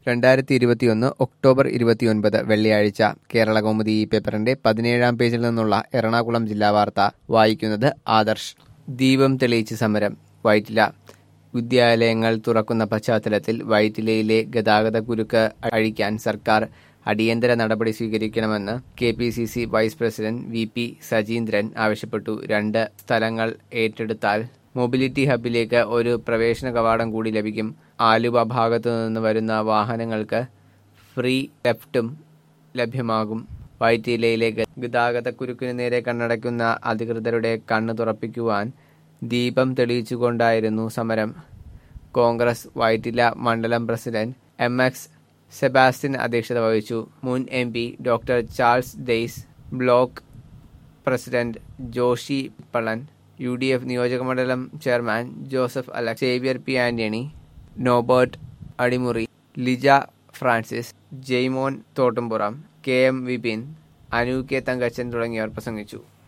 2021 October 29 വെള്ളിയാഴ്ച കേരളകൗമുദി ഈ പേപ്പറിന്റെ 17-ാം പേജിൽ നിന്നുള്ള എറണാകുളം ജില്ലാ വാർത്ത വായിക്കുന്നത് ആദർശ്. ദീപം തെളിയിച്ച് സമരം. വൈറ്റില. വിദ്യാലയങ്ങൾ തുറക്കുന്ന പശ്ചാത്തലത്തിൽ വൈറ്റിലയിലെ ഗതാഗതക്കുരുക്ക് അഴിക്കാൻ സർക്കാർ അടിയന്തര നടപടി സ്വീകരിക്കണമെന്ന് KPCC vice president VP Sajeendran ആവശ്യപ്പെട്ടു. 2 സ്ഥലങ്ങൾ ഏറ്റെടുത്താൽ മൊബിലിറ്റി ഹബിലേക്ക് ഒരു പ്രവേശന കവാടം കൂടി ലഭിക്കും. ആലുവ ഭാഗത്തുനിന്ന് വരുന്ന വാഹനങ്ങൾക്ക് ഫ്രീ ലെഫ്റ്റും ലഭ്യമാകും. വൈറ്റിലയിലെ ഗതാഗതക്കുരുക്കിനു നേരെ കണ്ണടയ്ക്കുന്ന അധികൃതരുടെ കണ്ണ് തുറപ്പിക്കുവാൻ ദീപം തെളിയിച്ചുകൊണ്ടായിരുന്നു സമരം. കോൺഗ്രസ് വൈറ്റില മണ്ഡലം പ്രസിഡന്റ് MX സെബാസ്റ്റ്യൻ അധ്യക്ഷത വഹിച്ചു. മുൻ MP doctor Charles Dias, block president Joshi Pallan, UDF നിയോജകമണ്ഡലം chairman Joseph Alex, Xavier P. Antony, Norbert Adimuri, Lija Francis, Jaimon Thottumpuram, KM Vipin, Anu K. Thankachan തുടങ്ങിയവർ പ്രസംഗിച്ചു.